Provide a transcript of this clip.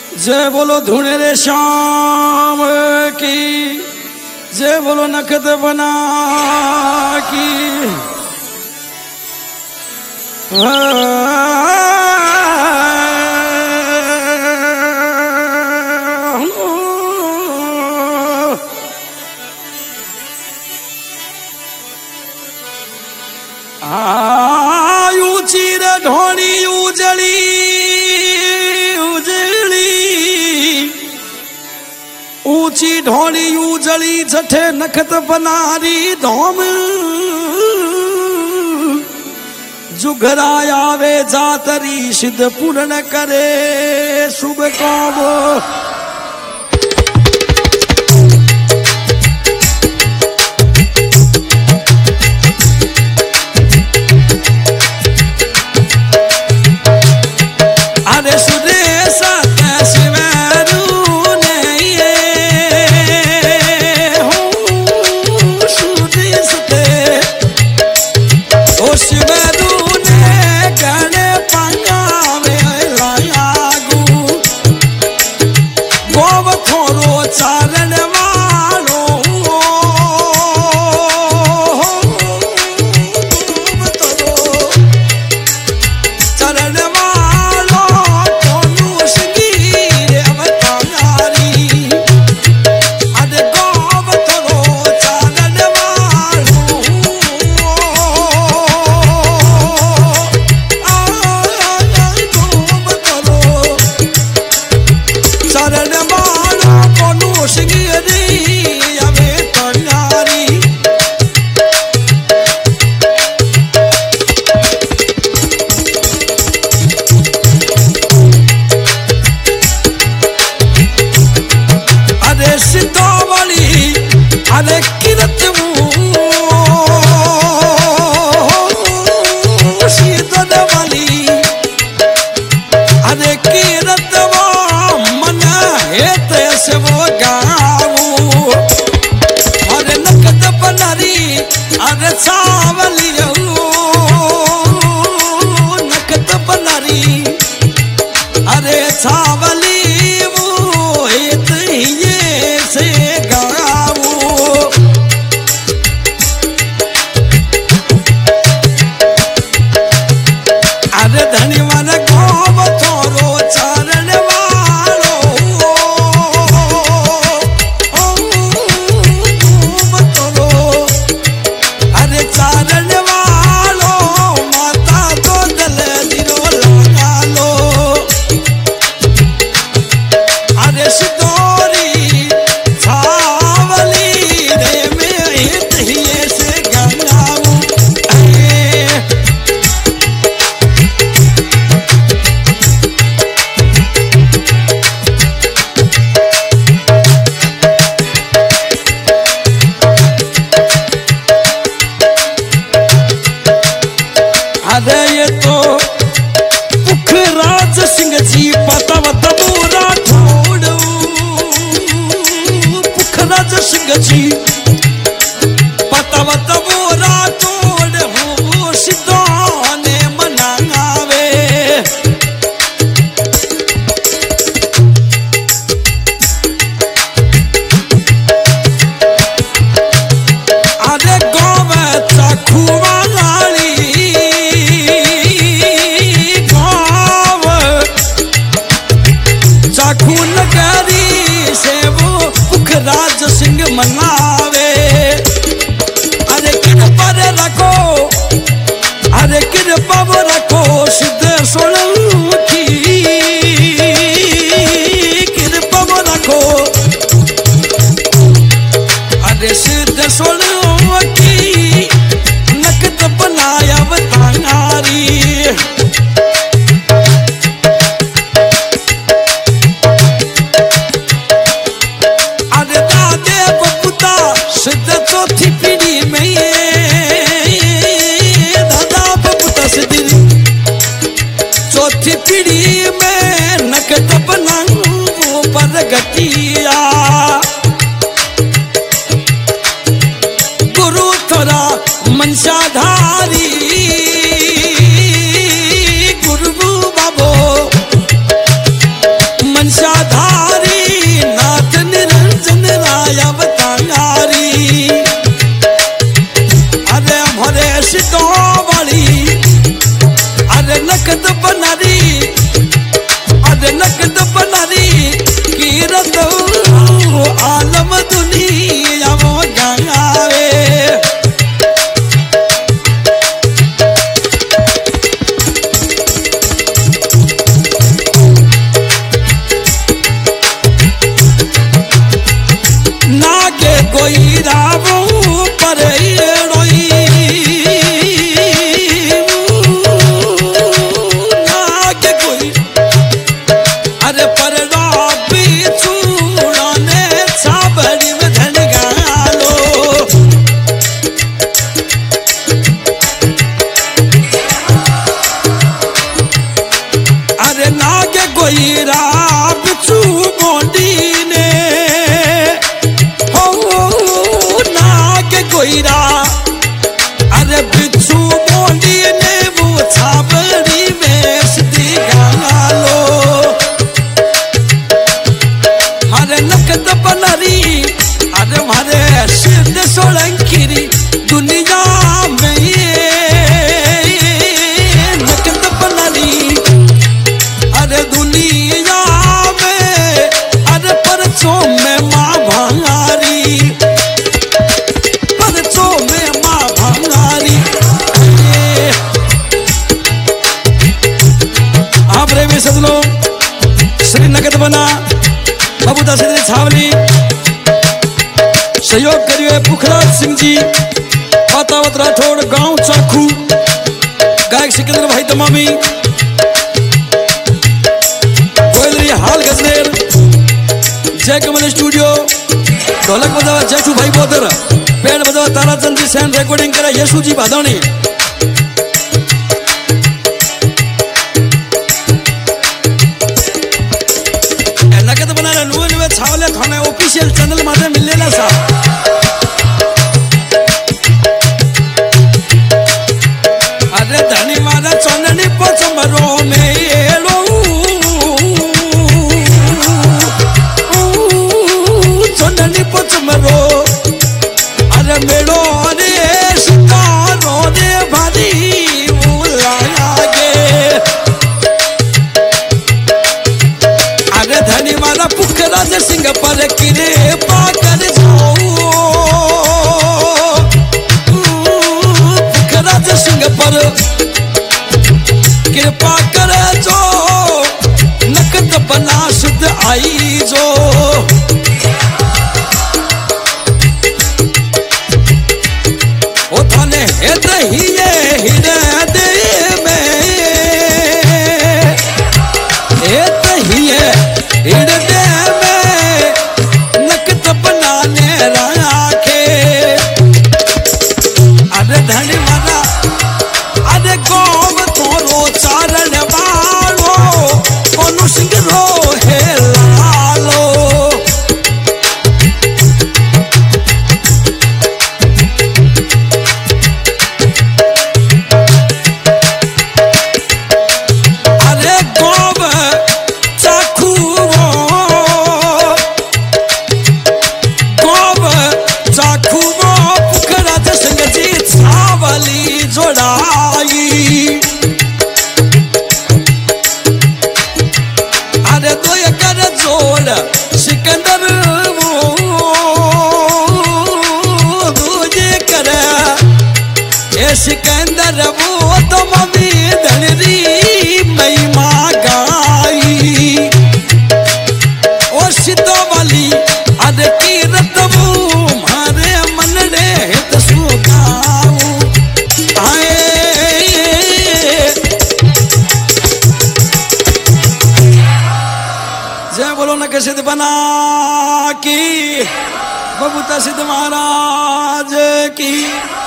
जय बोलो धुने रे श्याम की, जय बोलो नखत बना की। ऊंची रे ढोली उजली ऊंची ढोली उजली जठे नखत बनारी धोम जुगराया वे जातरी सिद्ध पूर्ण करे शुभ काम। बनारी अरे नकद बनारी कीरत आलम दुनिया वो गावे नागे कोई रावो पर रोई नागे कोई अरे पर रॉबी चूड़ाने छाबड़ी में धन गालो अरे नागे कोई राब चू मोंडी ने कोईरा अरे बिच्छू मोंडी ने वो छाबड़ी में सदी गालो मारे नकद बनरी अरे मारे सिंध सोलंकी दुनिया में ये नकद बनरी अरे दुनिया में अरे परचों में माँ भांगारी सदलो श्री नगद बना बबूता सिद्धि छावनी सहयोग करियो पुखराज सिंह जी पातावत राठौड़ गांव चाखू गायक सिकंदर भाई तमामी गोयलरी हाल गजनेर जय कमल स्टूडियो ढोलक बजावा जयठू भाई बोधर पेड़ बजावा ताराचंद जी सैन रिकॉर्डिंग करा यशु जी भादौनी छावले थाने ऑफिशियल चैनल माथे मिलेला सा अरे धनी मारा चंदनी पचमरो में एलो चंदनी पचमरो अरे मेलो रे सितारो रे भारी धनी मारा पुखराज सिंह पर किरे पाकर पुखराज सिंह पर कृपा कर जो नकद बना शुद्ध आई जो ओ थाने हेत ही ये हृदय में हेत ही है हृदय में नकद बनाने राखे अरे धनी मारा अरे गोव तोरो चारण वालो कोनु सिंह रो है लालो अरे गोव चाखू जोड़ाई अरे तो ये कर जोड़ सिकंदर वो दूजे कर ये सिकंदर वो तो मम्मी धनरी महिमा गाई ओ सितो वाली अरे कीरत वो मारे मन रे हित सुगाऊ जय बोलो न के सिद्ध बना की बबूता सिद्ध महाराज की।